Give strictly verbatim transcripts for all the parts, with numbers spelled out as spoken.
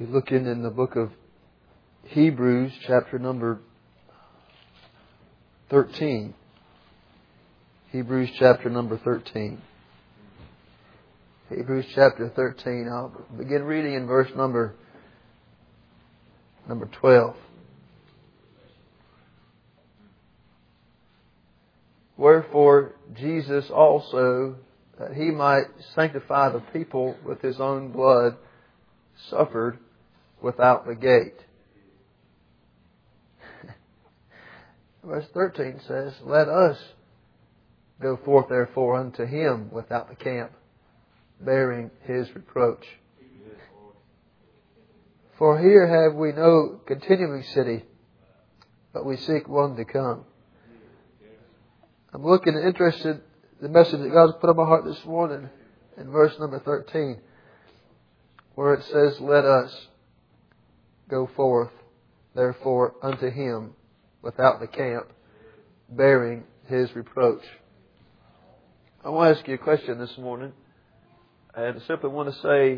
We're looking in the book of Hebrews, chapter number thirteen. Hebrews chapter number thirteen. Hebrews chapter thirteen. I'll begin reading in verse number number twelve. Wherefore Jesus also, that He might sanctify the people with His own blood, suffered without the gate. Verse thirteen says, Let us go forth therefore unto Him without the camp, bearing His reproach. For here have we no continuing city, but we seek one to come. I'm looking and interested in the message that God's put on my heart this morning in verse number thirteen, where it says, Let us go forth therefore unto Him without the camp, bearing His reproach. I want to ask you a question this morning, and I simply want to say,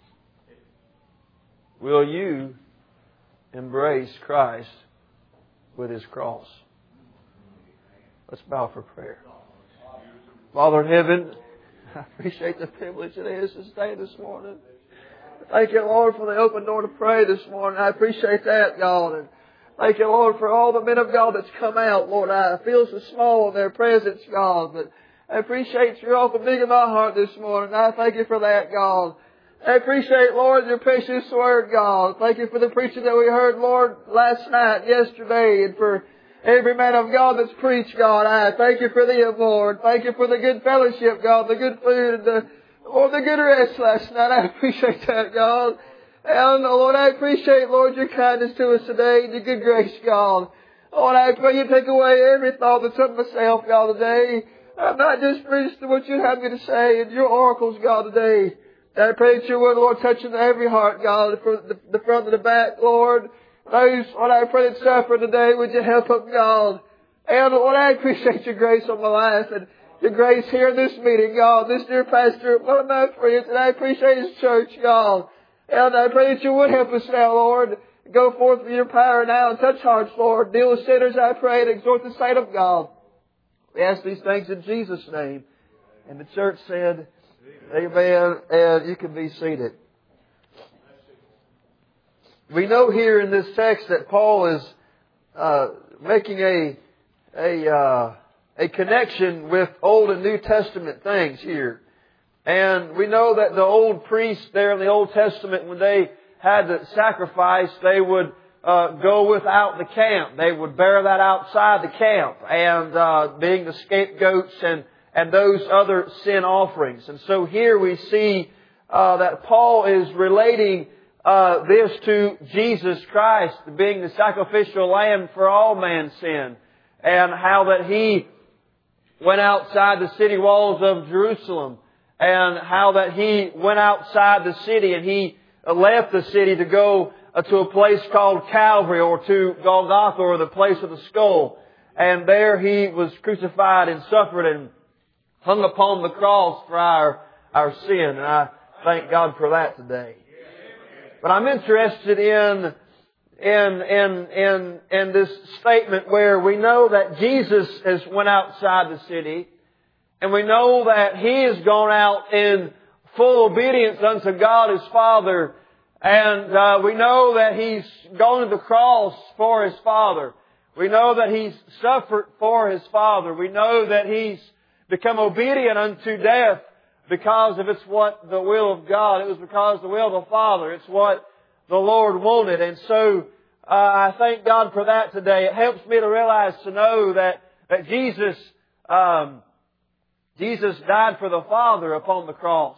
will you embrace Christ with His cross? Let's bow for prayer. Father in heaven, I appreciate the privilege it is to stay this morning. Thank you, Lord, for the open door to pray this morning. I appreciate that, God. And thank you, Lord, for all the men of God that's come out, Lord. I feel so small in their presence, God. But I appreciate you all for big in my heart this morning. I thank you for that, God. I appreciate, Lord, your precious word, God. Thank you for the preaching that we heard, Lord, last night, yesterday, and for every man of God that's preached, God. I thank you for them, Lord. Thank you for the good fellowship, God, the good food, and the, Lord, the good rest last night. I appreciate that, God. And, Lord, I appreciate, Lord, your kindness to us today and your good grace, God. Lord, I pray you take away every thought that's of myself, God, today. I'm not just preached to what you have me to say in your oracles, God, today. I pray that your word, Lord, touch into every heart, God, from the, the front and the back, Lord. Those, Lord, I pray that suffer today, would you help them, God? And, Lord, I appreciate your grace on my life and your grace here in this meeting, God. This dear pastor, one of my friends, and I appreciate his church, God. And I pray that you would help us now, Lord. Go forth with your power now and touch hearts, Lord. Deal with sinners, I pray, and exhort the saint of God. We ask these things in Jesus' name. And the church said, Amen. And you can be seated. We know here in this text that Paul is uh, making a a uh, a connection with Old and New Testament things here. And we know that the old priests there in the Old Testament, when they had the sacrifice, they would uh, go without the camp. They would bear that outside the camp, and uh, being the scapegoats and and those other sin offerings. And so here we see uh, that Paul is relating uh, this to Jesus Christ being the sacrificial lamb for all man's sin, and how that He went outside the city walls of Jerusalem, and how that He went outside the city and He left the city to go to a place called Calvary, or to Golgotha, or the place of the skull. And there He was crucified and suffered and hung upon the cross for our, our sin. And I thank God for that today. But I'm interested in, in, in, in, in this statement where we know that Jesus has went outside the city, and we know that He has gone out in full obedience unto God His Father. And uh, we know that He's gone to the cross for His Father. We know that He's suffered for His Father. We know that He's become obedient unto death because of it's what the will of God. It was because of the will of the Father. It's what the Lord wanted. And so uh, I thank God for that today. It helps me to realize, to know that, that Jesus, um, Jesus died for the Father upon the cross.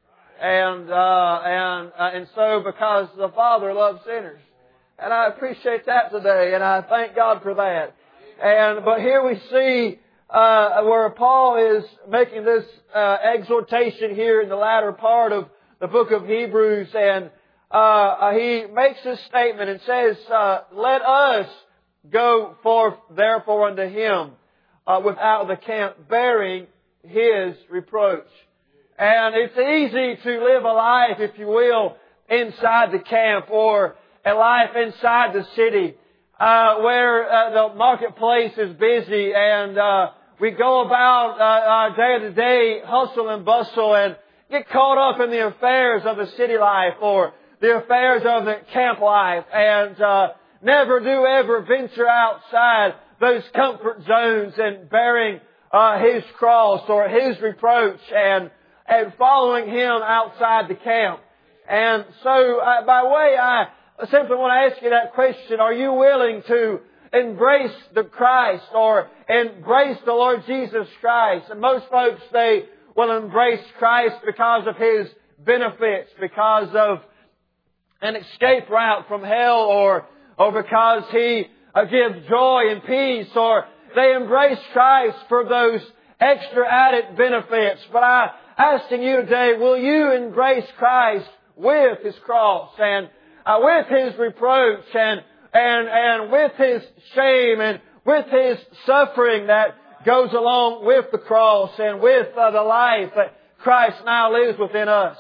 And, uh, and, uh, and so because the Father loves sinners. And I appreciate that today, and I thank God for that. And, but here we see, uh, where Paul is making this, uh, exhortation here in the latter part of the book of Hebrews, and, uh, he makes this statement and says, uh, let us go forth therefore unto Him, uh, without the camp, bearing His reproach. And it's easy to live a life, if you will, inside the camp, or a life inside the city, uh, where uh, the marketplace is busy and uh, we go about uh, our day-to-day hustle and bustle and get caught up in the affairs of the city life or the affairs of the camp life, and uh, never do ever venture outside those comfort zones and bearing uh, His cross or His reproach and and following Him outside the camp. And so, uh, by way, I simply want to ask you that question: are you willing to embrace the Christ or embrace the Lord Jesus Christ? And most folks, they will embrace Christ because of His benefits, because of an escape route from hell, or or because He uh, gives joy and peace, or they embrace Christ for those extra added benefits. But I'm asking you today, will you embrace Christ with His cross and uh, with His reproach and and and with His shame and with His suffering that goes along with the cross and with uh, the life that Christ now lives within us?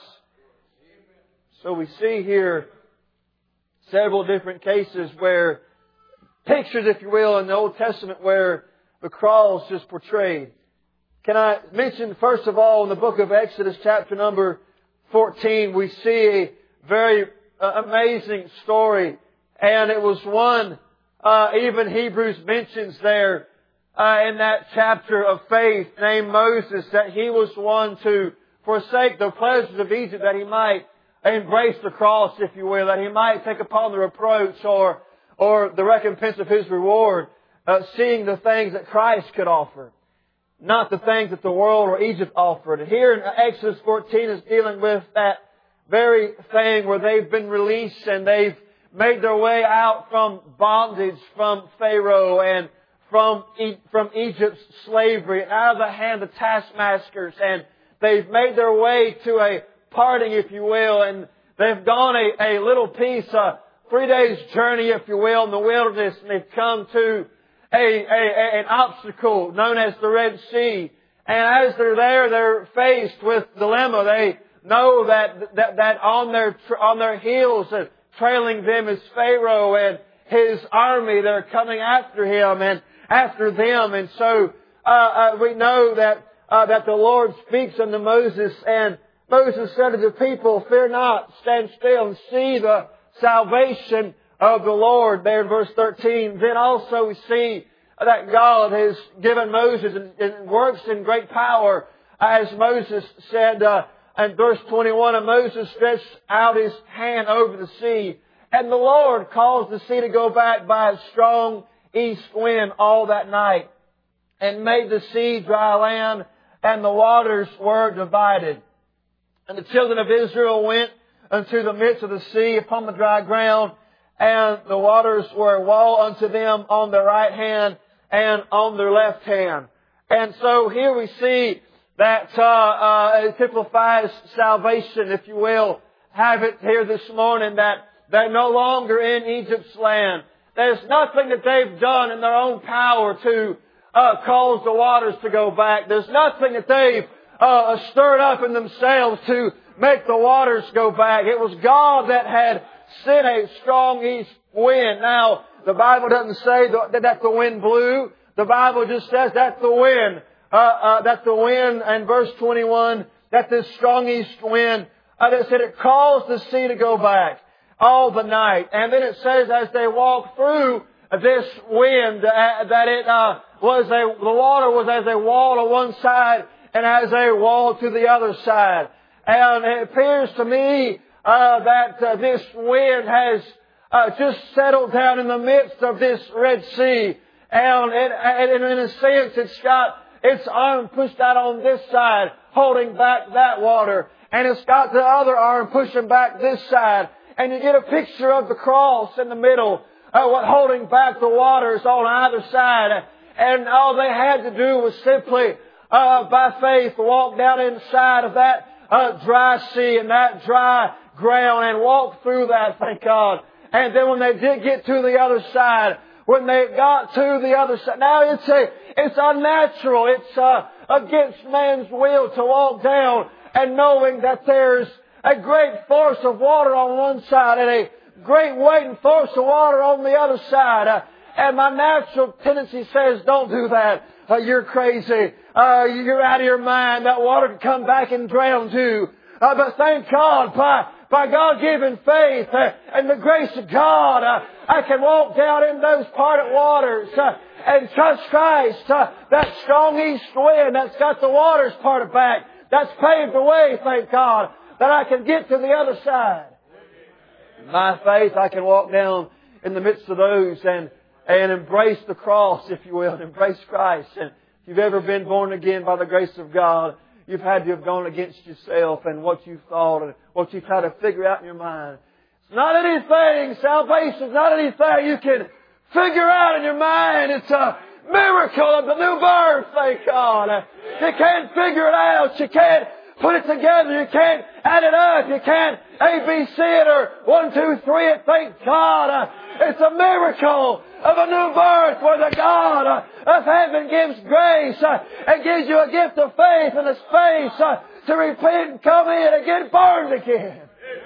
So we see here several different cases where, pictures, if you will, in the Old Testament where the cross is portrayed. Can I mention, first of all, in the book of Exodus, chapter number fourteen, we see a very uh, amazing story. And it was one, uh, even Hebrews mentions there uh, in that chapter of faith, named Moses, that he was one to forsake the pleasures of Egypt, that he might embrace the cross, if you will, that he might take upon the reproach or or the recompense of his reward, uh, seeing the things that Christ could offer, not the things that the world or Egypt offered. And here in Exodus fourteen is dealing with that very thing where they've been released and they've made their way out from bondage, from Pharaoh and from from Egypt's slavery, and out of the hand of taskmasters, and they've made their way to a parting, if you will, and they've gone a, a little piece, a three days journey, if you will, in the wilderness, and they've come to a, a, a an obstacle known as the Red Sea. And as they're there, they're faced with dilemma. They know that that, that on their on their heels, uh, trailing them is Pharaoh and his army. They're coming after him and after them, and so uh, uh, we know that uh, that the Lord speaks unto Moses, and Moses said to the people, "Fear not, stand still and see the salvation of the Lord." There in verse thirteen. Then also we see that God has given Moses and, and works in great power, as Moses said uh, in verse twenty-one, and Moses stretched out his hand over the sea, and the Lord caused the sea to go back by a strong east wind all that night, and made the sea dry land, and the waters were divided. And the children of Israel went unto the midst of the sea upon the dry ground, and the waters were a wall unto them on their right hand and on their left hand. And so here we see that uh, uh, it typifies salvation, if you will. Have it here this morning that they're no longer in Egypt's land. There's nothing that they've done in their own power to uh, cause the waters to go back. There's nothing that they've uh, stirred up in themselves to make the waters go back. It was God that had sent a strong east wind. Now, the Bible doesn't say that the wind blew. The Bible just says that the wind, uh, uh, that the wind, and verse twenty-one, that this strong east wind, uh, that said it caused the sea to go back all the night. And then it says as they walked through this wind, uh, that it uh, was a, the water was as a wall on one side and as a wall to the other side. And it appears to me uh, that uh, this wind has uh, just settled down in the midst of this Red Sea. And, it, and in a sense, it's got its arm pushed out on this side, holding back that water. And it's got the other arm pushing back this side. And you get a picture of the cross in the middle, uh, holding back the waters on either side. And all they had to do was simply, uh, by faith, walk down inside of that uh, dry sea and that dry ground and walk through that, thank God. And then when they did get to the other side, when they got to the other side, now it's a, it's unnatural. It's uh, against man's will to walk down and knowing that there's a great force of water on one side and a great weight and force of water on the other side. Uh, and my natural tendency says, don't do that. Uh, you're crazy. Uh, you're out of your mind. That water can come back and drown you. Uh, but thank God, by, by God-given faith uh, and the grace of God, uh, I can walk down in those parted waters uh, and trust Christ. Uh, that strong east wind that's got the waters parted back, that's paved the way, thank God, that I can get to the other side. By faith, I can walk down in the midst of those and and embrace the cross, if you will, and embrace Christ. And if you've ever been born again by the grace of God, you've had to have gone against yourself and what you thought and what you try to figure out in your mind. It's not anything, salvation is not anything you can figure out in your mind. It's a miracle of the new birth, thank God. You can't figure it out. You can't put it together. You can't add it up. You can't A B C it or one, two, three it. Thank God. It's a miracle of a new birth where the God of heaven gives grace and gives you a gift of faith and a space to repent and come in and get burned again.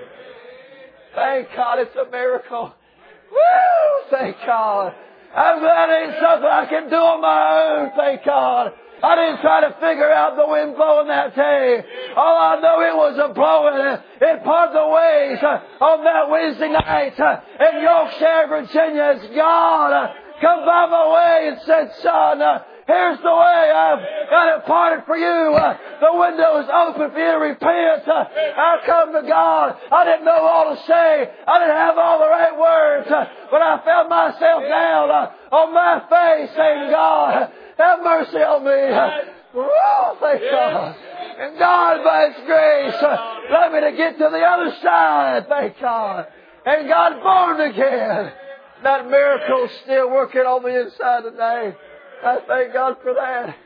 Thank God, it's a miracle. Woo! Thank God. I'm glad it ain't something I can do on my own. Thank God. I didn't try to figure out the wind blowing that day. All I know it was a blowing. It parted the waves on that Wednesday night in Yorkshire, Virginia. As God come by my way and said, son, here's the way. I've got it parted for you. The window is open for you to repent. I come to God. I didn't know all to say. I didn't have all the right words. But I found myself down on my face saying, God, have mercy on me. Oh, thank God. And God, by His grace, let me to get to the other side. Thank God. And God born again. That miracle is still working on the inside today. I thank God for that.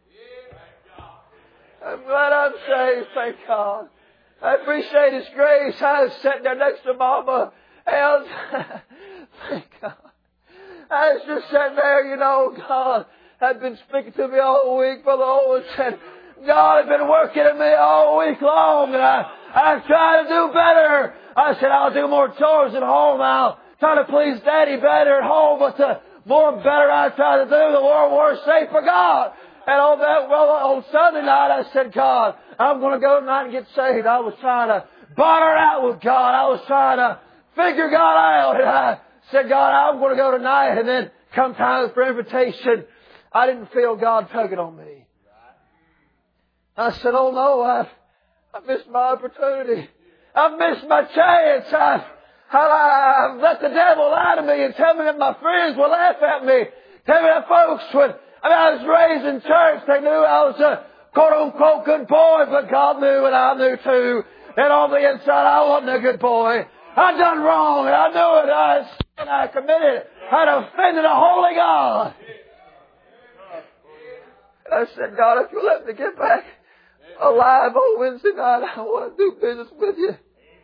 I'm glad I'm saved. Thank God. I appreciate His grace. I was sitting there next to Mama. And thank God. I was just sitting there, you know, God had been speaking to me all week, Brother Owen said, God had been working at me all week long, and I, I tried to do better. I said, I'll do more chores at home. I'll try to please Daddy better at home, but the more better I try to do, the more worse say for God. And on that, well, on Sunday night, I said, God, I'm going to go tonight and get saved. I was trying to barter out with God. I was trying to figure God out. And I said, God, I'm going to go tonight. And then come time for invitation, I didn't feel God tugging on me. I said, oh no, I've, I've missed my opportunity. I've missed my chance. I've, I've let the devil lie to me and tell me that my friends will laugh at me. Tell me that folks would, I mean, I was raised in church. They knew I was a quote unquote good boy, but God knew and I knew too. And on the inside, I wasn't a good boy. I'd done wrong and I knew it. I, and I committed. I'd offended a holy God. I said, God, if you let me get back alive on Wednesday night, I want to do business with you.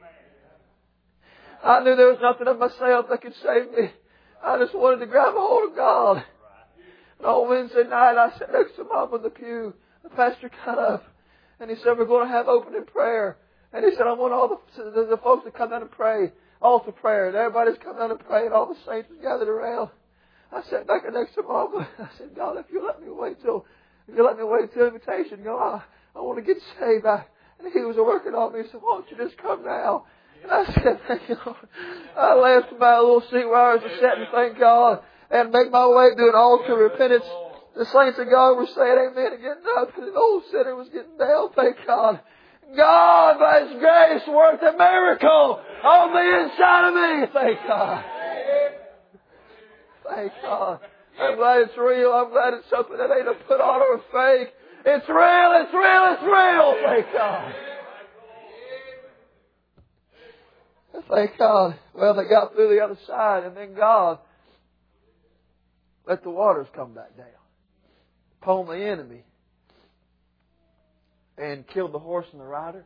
I knew there was nothing of myself that could save me. I just wanted to grab a hold of God. And on Wednesday night, I sat next to Mom in the pew. The pastor got up and he said, we're going to have opening prayer. And he said, I want all the, the, the folks to come down and pray. Altar prayer. And everybody's come down and pray and all the saints gathered around. I sat back next to Mom. I said, God, if you let me wait till If you let me wait till invitation, God, I, I want to get saved. I, and He was working on me. He said, why don't you just come now? And I said, thank you, Lord. I left my little seat where I was sitting, thank God, and make my way to an altar of repentance. The saints of God were saying amen and getting up, and an old sinner was getting down, thank God. God, by His grace, worked a miracle on the inside of me, thank God. Thank God. I'm glad it's real. I'm glad it's something that ain't a put on or a fake. It's real, it's real, it's real. Thank God. Thank God. Well, they got through the other side, and then God let the waters come back down upon the enemy and killed the horse and the rider.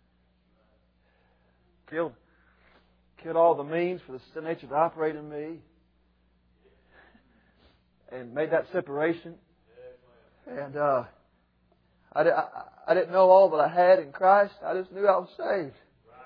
Killed, killed all the means for the sin nature to operate in me. And made that separation. And uh, I, I, I didn't know all that I had in Christ. I just knew I was saved.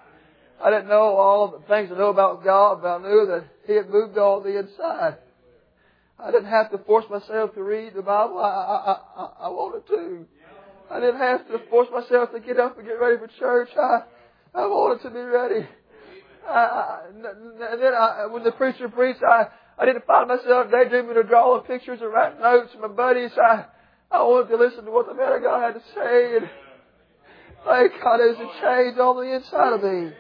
I didn't know all the things I know about God, but I knew that He had moved on the inside. I didn't have to force myself to read the Bible. I, I, I, I wanted to. I didn't have to force myself to get up and get ready for church. I, I wanted to be ready. I, I, and then I, when the preacher preached, I, I didn't find myself daydreaming or drawing pictures or writing notes with my buddies. I, I wanted to listen to what the man of God had to say. And thank God there's a change on the inside of me.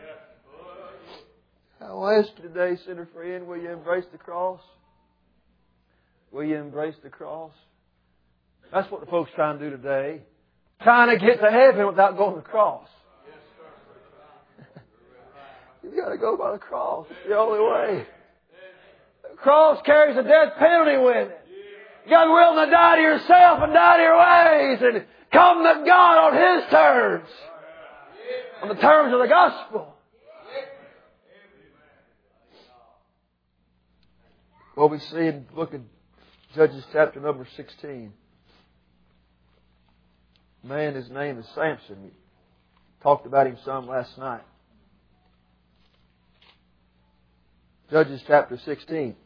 I will ask you today, sinner friend, will you embrace the cross? Will you embrace the cross? That's what the folks trying to do today. Trying to get to heaven without going to the cross. You've got to go by the cross. It's the only way. The cross carries a death penalty with it. You got to be willing to die to yourself and die to your ways and come to God on His terms. On the terms of the gospel. Well, we see in look at Judges chapter number sixteen. Man, his name is Samson. We talked about him some last night. Judges chapter sixteen.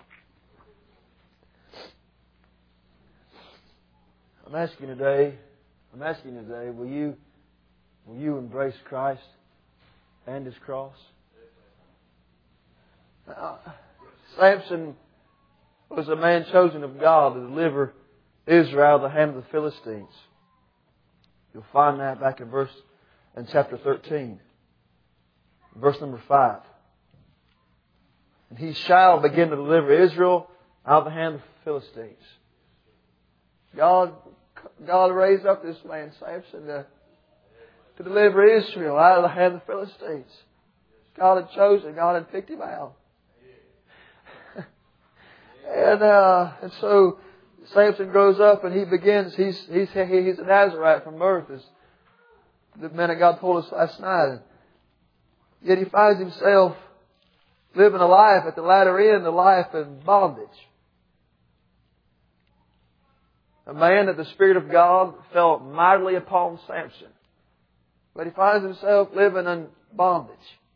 I'm asking today, I'm asking today, will you, will you embrace Christ and His cross? Uh, Samson was a man chosen of God to deliver Israel out of the hand of the Philistines. You'll find that back in verse in chapter thirteen, verse number five. And he shall begin to deliver Israel out of the hand of the Philistines. God, God raised up this man Samson to, to deliver Israel out of the hand of the Philistines. God had chosen, God had picked him out. And, uh, and so Samson grows up and he begins, he's, he's, he's a Nazarite from birth, as the man of God told us last night. Yet he finds himself living a life at the latter end, a life in bondage. A man that the Spirit of God fell mightily upon Samson. But he finds himself living in bondage.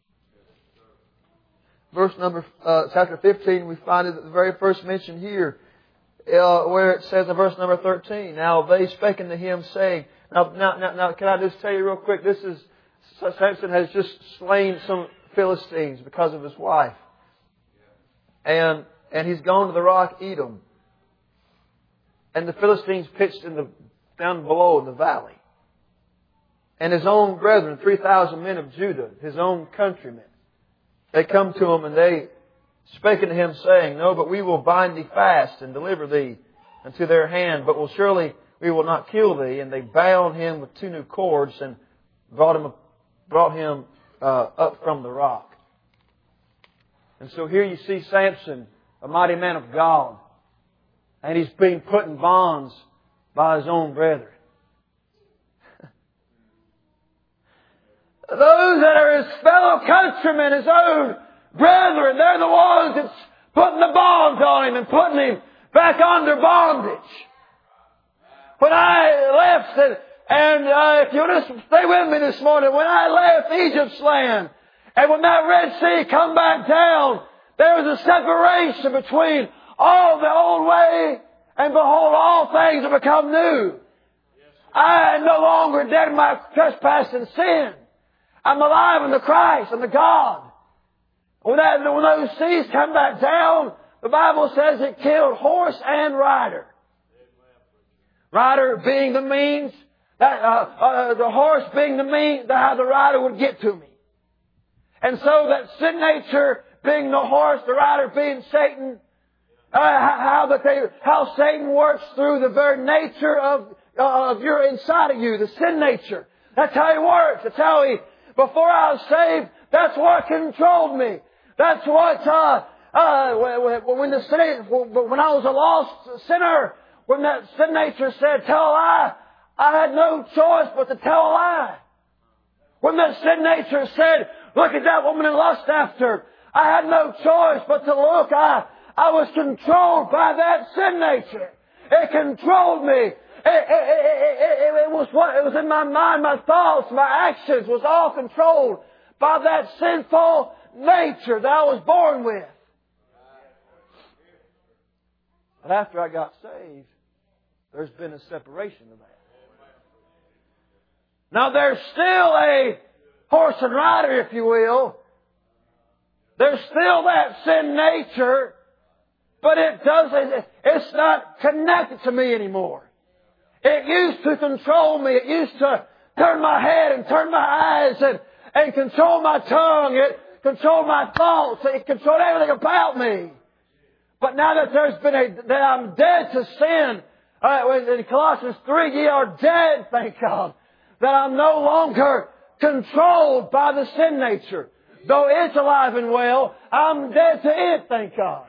Verse number, uh, chapter fifteen, we find it at the very first mention here, uh, where it says in verse number thirteen, now they spake unto him saying, now, now, now, now, can I just tell you real quick, this is, Samson has just slain some Philistines because of his wife. And, and he's gone to the rock Edom. And the Philistines pitched in the, down below in the valley. And his own brethren, three thousand men of Judah, his own countrymen, they come to him and they spake unto him saying, no, but we will bind thee fast and deliver thee unto their hand, but will surely we will not kill thee. And they bound him with two new cords and brought him, brought him uh, up from the rock. And so here you see Samson, a mighty man of God, and he's being put in bonds by his own brethren. Those that are his fellow countrymen, his own brethren, they're the ones that's putting the bonds on him and putting him back under bondage. When I left, and, and uh, if you'll just stay with me this morning, when I left Egypt's land, and when that Red Sea come back down, there was a separation between all the old way, and behold, all things have become new. I am no longer dead in my trespass and sin. I'm alive in the Christ and the God. When, that, when those seas come back down, the Bible says it killed horse and rider. Rider being the means, that, uh, uh, the horse being the means, how the rider would get to me. And so that sin nature being the horse, the rider being Satan, uh, how that they, how Satan works through the very nature of, uh, of your inside of you, the sin nature. That's how he works. That's how he, before I was saved, that's what controlled me. That's what, uh, uh, when the sin, when I was a lost sinner, when that sin nature said, tell a lie, I had no choice but to tell a lie. When that sin nature said, look at that woman and lust after, I had no choice but to look. I, I was controlled by that sin nature. It controlled me. It, it, it, it, it, it was what, it was in my mind, my thoughts, my actions was all controlled by that sinful nature that I was born with. But after I got saved, there's been a separation of that. Now there's still a horse and rider, if you will. There's still that sin nature, but it doesn't, it's not connected to me anymore. It used to control me. It used to turn my head and turn my eyes and, and control my tongue. It controlled my thoughts. It controlled everything about me. But now that there's been a, that I'm dead to sin, uh, in Colossians three, ye are dead, thank God, that I'm no longer controlled by the sin nature. Though it's alive and well, I'm dead to it, thank God.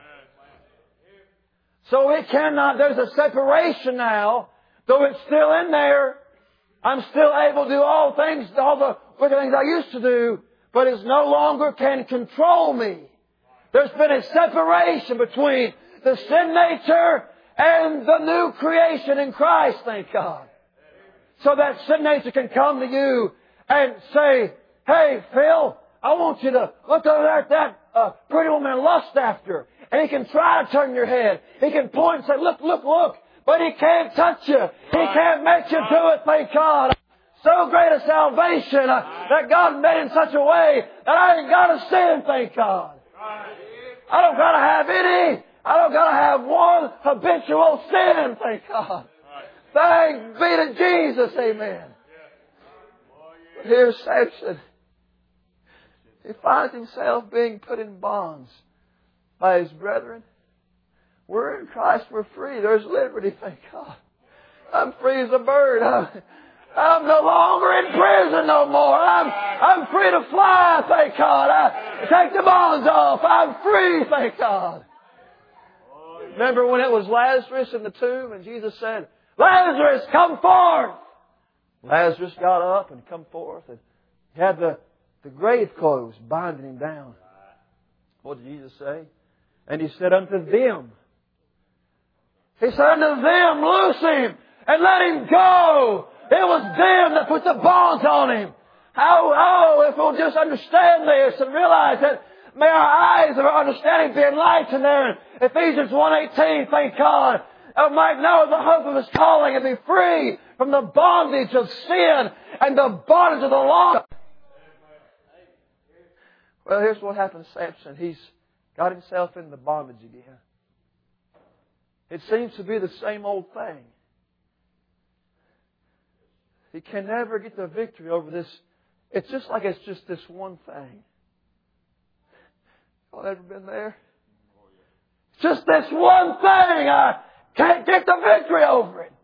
So it cannot, there's a separation now. Though it's still in there, I'm still able to do all things, all the wicked things I used to do, but it no longer can control me. There's been a separation between the sin nature and the new creation in Christ, thank God. So that sin nature can come to you and say, hey, Phil, I want you to look over there at that uh, pretty woman and lust after her. And he can try to turn your head. He can point and say, look, look, look. But he can't touch you. He can't make you do it, thank God. So great a salvation uh, that God made in such a way that I ain't got to sin, thank God. I don't got to have any. I don't got to have one habitual sin, thank God. Thanks be to Jesus, amen. But here's Samson. He finds himself being put in bonds by his brethren. We're in Christ, we're free. There's liberty, thank God. I'm free as a bird. I'm, I'm no longer in prison no more. I'm, I'm free to fly, thank God. I take the bonds off. I'm free, thank God. Remember when it was Lazarus in the tomb and Jesus said, Lazarus, come forth. Lazarus got up and come forth and he had the, the grave clothes binding him down. What did Jesus say? And he said unto them, He said unto them, loose him and let him go. It was them that put the bonds on him. Oh, oh, if we'll just understand this and realize that may our eyes of our understanding be enlightened there in Ephesians one eighteen, thank God. I might know the hope of His calling and be free from the bondage of sin and the bondage of the law. Well, here's what happened to Samson. He's got himself in the bondage again. It seems to be the same old thing. He can never get the victory over this. It's just like it's just this one thing. Y'all ever been there? Just this one thing. I can't get the victory over it.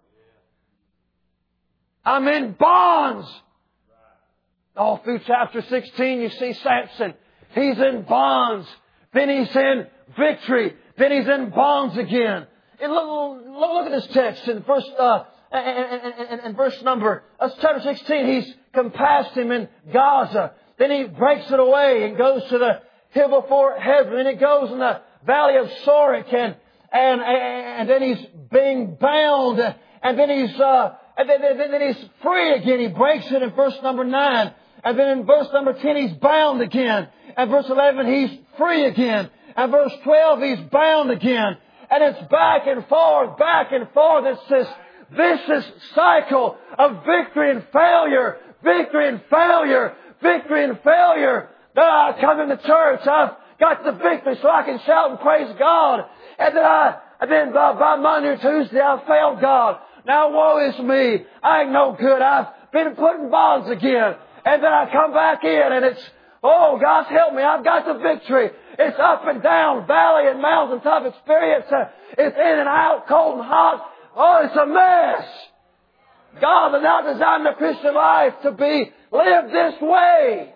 I'm in bonds. All through chapter sixteen, you see Samson. He's in bonds. Then he's in victory. Then he's in bonds again. And look, look at this text in verse, uh, and, and, and verse number, that's chapter sixteen. He's compassed him in Gaza. Then he breaks it away and goes to the hill before Hebron. And it goes in the valley of Sorek. And, and, and then he's being bound. And then he's, uh, and then, then, then he's free again. He breaks it in verse number nine. And then in verse number ten, he's bound again. And verse eleven, he's free again. And verse twelve, he's bound again. And it's back and forth, back and forth. It's this vicious cycle of victory and failure, victory and failure, victory and failure. Then I come into church, I've got the victory so I can shout and praise God. And then I, and then by, by Monday or Tuesday, I failed God. Now woe is me. I ain't no good. I've been put in bonds again. And then I come back in and it's, oh, God help me. I've got the victory. It's up and down, valley and mountaintop experience. It's in and out, cold and hot. Oh, it's a mess. God has not designed the Christian life to be lived this way.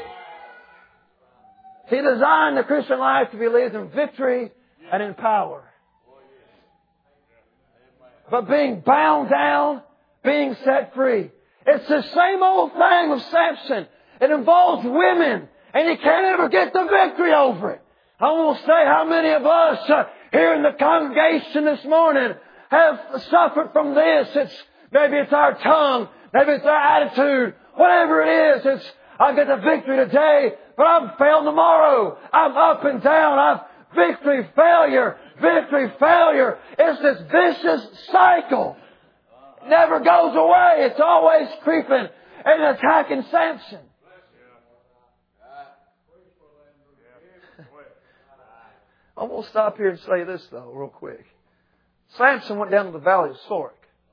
He designed the Christian life to be lived in victory and in power. But being bound down, being set free. It's the same old thing with Samson. It involves women. And you can't ever get the victory over it. I won't say how many of us uh, here in the congregation this morning have suffered from this. It's maybe it's our tongue. Maybe it's our attitude. Whatever it is, it's I get the victory today, but I'm failed tomorrow. I'm up and down. I'm victory, failure, victory, failure. It's this vicious cycle. It never goes away. It's always creeping and attacking Samson. I'm going to stop here and say this, though, real quick. Samson went down to the valley of Sorek.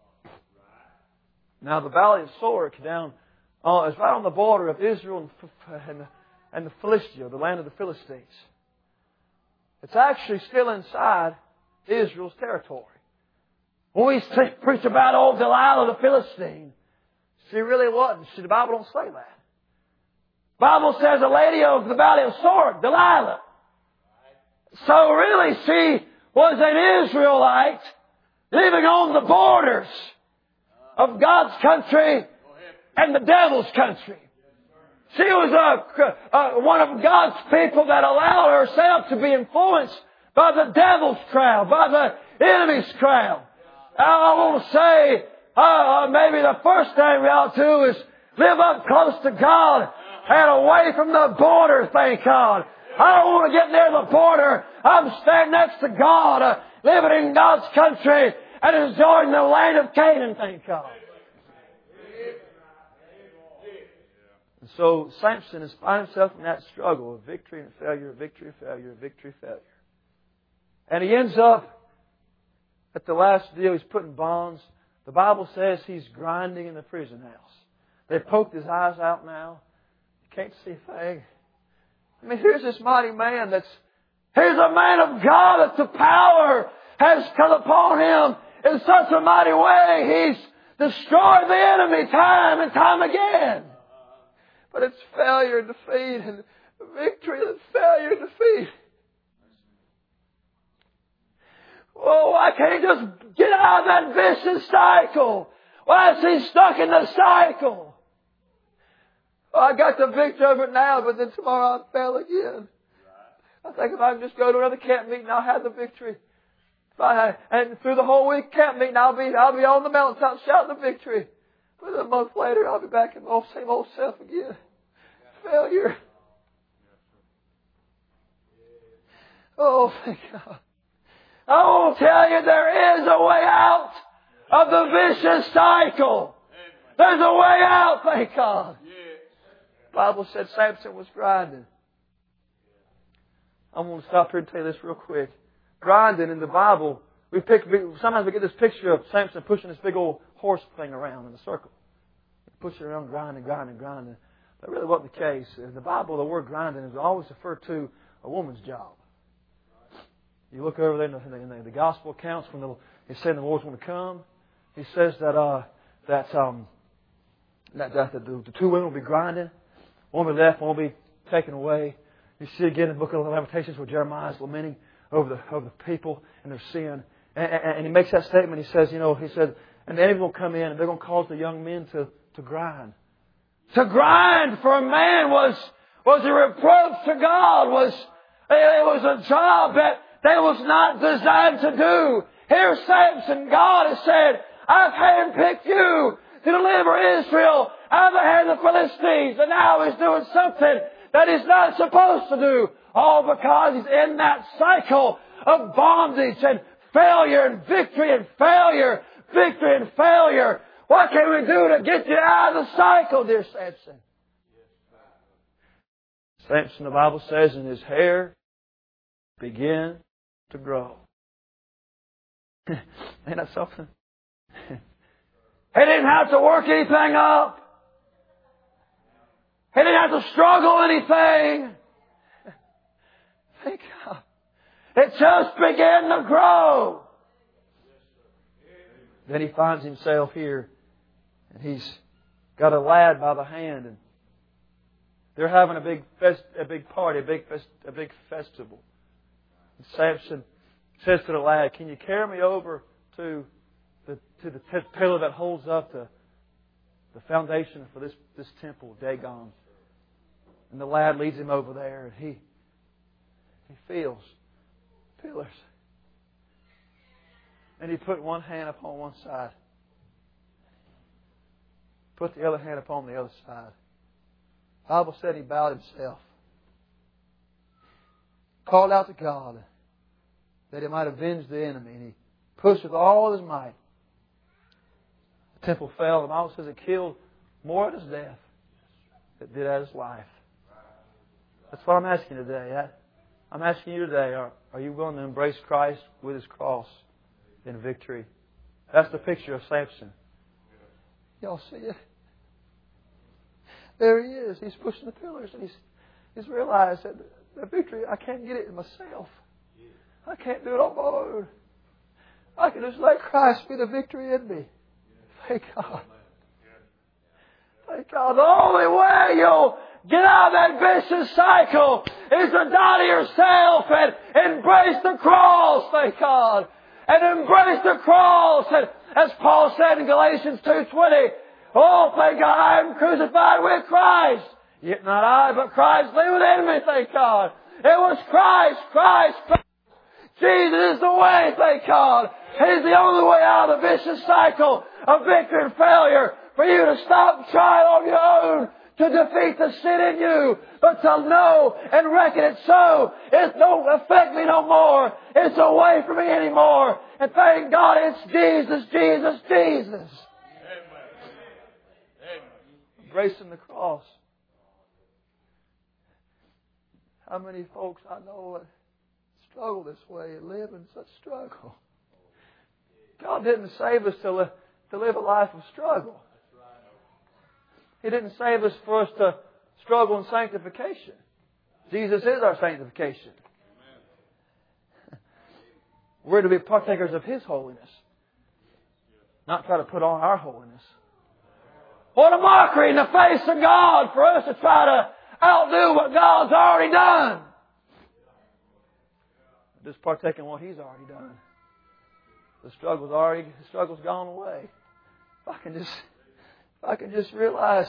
Now, the valley of Sorek down uh, is right on the border of Israel and, and, and the Philistia, the land of the Philistines. It's actually still inside Israel's territory. When we preach about old Delilah the Philistine, she really wasn't. She, the Bible don't say that. The Bible says a lady of the valley of Sorek, Delilah. So really she was an Israelite living on the borders of God's country and the devil's country. She was a, a, one of God's people that allowed herself to be influenced by the devil's crowd, by the enemy's crowd. I want to say, uh, maybe the first thing we ought to do is live up close to God and away from the border, thank God. I don't want to get near the border. I'm standing next to God, uh, living in God's country and enjoying the land of Canaan, thank God. And so Samson is finding himself in that struggle of victory and failure, victory, failure, victory, failure. And he ends up at the last deal, he's put in bonds. The Bible says he's grinding in the prison house. They've poked his eyes out now. He can't see a thing. I mean, here's this mighty man that's, here's a man of God that the power has come upon him in such a mighty way. He's destroyed the enemy time and time again. But it's failure and defeat and victory and failure and defeat. Oh, why can't he just get out of that vicious cycle? Why is he stuck in the cycle? Oh, I got the victory over it now, but then tomorrow I'll fail again. I think if I can just go to another camp meeting, I'll have the victory. If I, and through the whole week camp meeting, I'll be I'll be on the mountaintop shouting the victory. But a month later, I'll be back in the same old self again. Failure. Oh, thank God. I will tell you, there is a way out of the vicious cycle. There's a way out, thank God. The Bible said Samson was grinding. I'm going to stop here and tell you this real quick. Grinding in the Bible, we pick, sometimes we get this picture of Samson pushing this big old horse thing around in a circle. Pushing it around, grinding, grinding, grinding. That really wasn't the case. In the Bible, the word grinding is always referred to a woman's job. You look over there in the, in the, in the gospel accounts when the, he's saying the Lord's going to come. He says that uh, that, um, that, that the, the two women will be grinding. One will be left, one will be taken away. You see again in the book of Lamentations where Jeremiah is lamenting over the over the people and their sin. And, and, and he makes that statement. He says, you know, he said, and the enemy will come in and they're going to cause the young men to, to grind. To grind for a man was was a reproach to God. Was it was a job that they was not designed to do. Here Samson, God has said, I've handpicked you to deliver Israel out of the hand of the Philistines. And now He's doing something that He's not supposed to do. All because He's in that cycle of bondage and failure and victory and failure, victory and failure. What can we do to get you out of the cycle, dear Samson? Samson, the Bible says, and his hair began to grow. Ain't that something? He didn't have to work anything up. He didn't have to struggle anything. Thank God. It just began to grow. Then he finds himself here, and he's got a lad by the hand, and they're having a big fest, a big party, a big fest, a big festival. And Samson says to the lad, "Can you carry me over to the to the t- pillar that holds up the the foundation for this this temple, Dagon?" And the lad leads him over there, and he he feels pillars. And he put one hand upon one side, put the other hand upon the other side. The Bible said he bowed himself. Called out to God that he might avenge the enemy. And he pushed with all his might. The temple fell. The Bible says it killed more at his death than it did at his life. That's what I'm asking today. I'm asking you today, are, are you willing to embrace Christ with His cross in victory? That's the picture of Samson. Y'all see it? There he is. He's pushing the pillars and he's, he's realized that the victory, I can't get it in myself. I can't do it on my own. I can just let Christ be the victory in me. Thank God. Thank God. The only way you'll get out of that vicious cycle is to die to yourself and embrace the cross. Thank God. And embrace the cross. And as Paul said in Galatians two twenty, oh, thank God, I am crucified with Christ. Yet not I, but Christ lives within me, thank God. It was Christ, Christ, Christ. Jesus is the way, thank God. He's the only way out of the vicious cycle of victory and failure for you to stop trying on your own to defeat the sin in you, but to know and reckon it so. It don't affect me no more. It's away from me anymore. And thank God it's Jesus, Jesus, Jesus. Embracing the cross. How many folks I know that struggle this way and live in such struggle? God didn't save us to, li- to live a life of struggle. He didn't save us for us to struggle in sanctification. Jesus is our sanctification. We're to be partakers of His holiness, not try to put on our holiness. What a mockery in the face of God for us to try to outdo what God's already done. Just partake in what He's already done. The struggle's already, the struggle's gone away. If I can just, if I can just realize,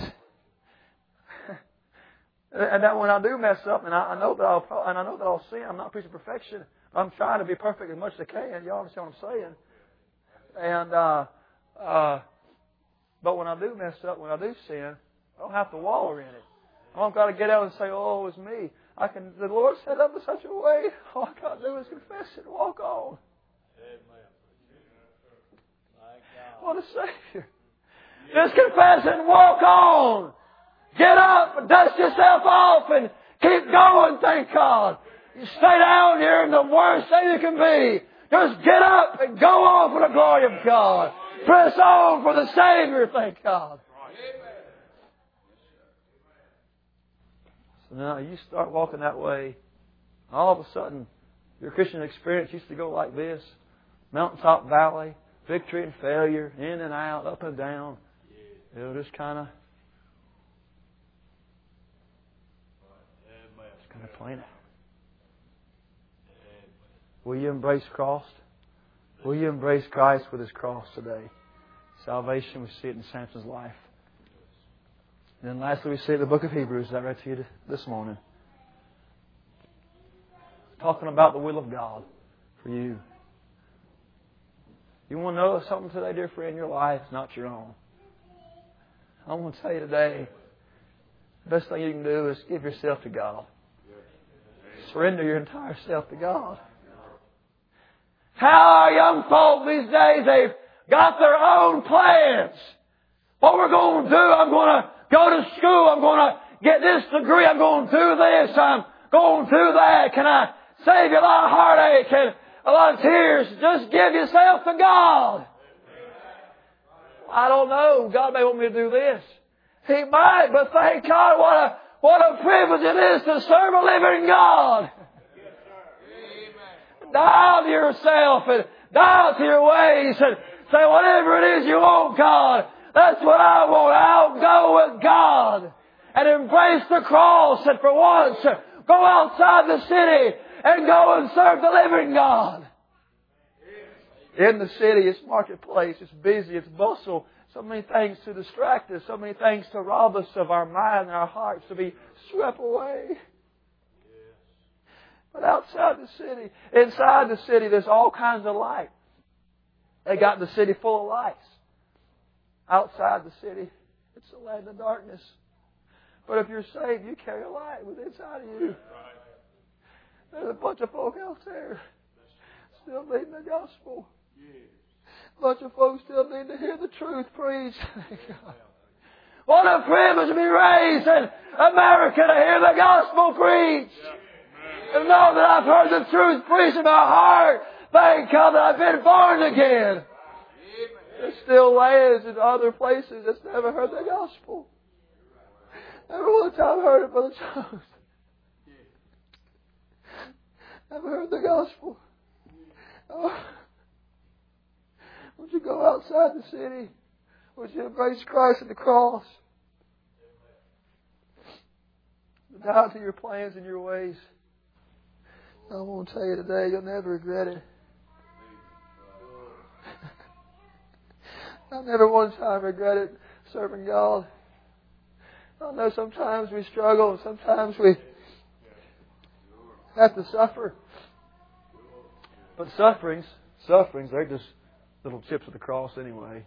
and that when I do mess up, and I, I know that I'll, and I know that I'll sin. I'm not preaching perfection. I'm trying to be perfect as much as I can. You understand what I'm saying? And uh, uh, but when I do mess up, when I do sin, I don't have to wallow in it. I don't got to get out and say, "Oh, it's me." I can. The Lord set up in such a way. All I got to do is confess it and walk on. What a Savior. Just confess it and walk on. Get up and dust yourself off and keep going, thank God. You stay down here in the worst thing you can be. Just get up and go on for the glory of God. Press on for the Savior, thank God. So now you start walking that way. All of a sudden, your Christian experience used to go like this. Mountaintop, valley, victory and failure, in and out, up and down. It'll just kind of, just kind of plain out. Will you embrace cross? Will you embrace Christ with His cross today? Salvation, we see it in Samson's life. And then lastly, we see it in the book of Hebrews that I read to you this morning. Talking about the will of God for you. You want to know something today, dear friend? Your life is not your own. I want to tell you today, the best thing you can do is give yourself to God. Surrender your entire self to God. How our young folk these days, they've got their own plans. What we're going to do, I'm going to go to school, I'm going to get this degree, I'm going to do this, I'm going to do that. Can I save you a lot of heartache and a lot of tears? Just give yourself to God. I don't know. God may want me to do this. He might, but thank God, what a, what a privilege it is to serve a living God. Die to yourself and die to your ways and say, whatever it is you want, God, that's what I want. I'll go with God and embrace the cross and for once go outside the city and go and serve the living God. In the city, it's marketplace, it's busy, it's bustle. So many things to distract us, so many things to rob us of our mind and our hearts, to be swept away. But outside the city, inside the city, there's all kinds of light. They got the city full of lights. Outside the city, it's a land of darkness. But if you're saved, you carry a light within inside of you. There's a bunch of folk out there still needing the gospel. A bunch of folks still need to hear the truth preached. What a privilege to be raised in America to hear the gospel preached. And know that I've heard the truth preached in my heart. Thank God that I've been born again. There's still lands in other places that's never heard the gospel. Never one time heard it, Brother Jones. Never heard the gospel. Oh. Won't you go outside the city? Would you embrace Christ at the cross? Die to your plans and your ways. I want to tell you today, you'll never regret it. I've never one time regretted serving God. I know sometimes we struggle and sometimes we have to suffer. But sufferings, sufferings, they're just little chips of the cross anyway.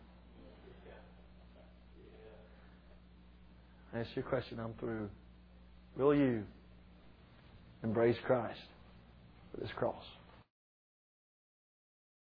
That's your question. I'm through. Will you embrace Christ for this cross?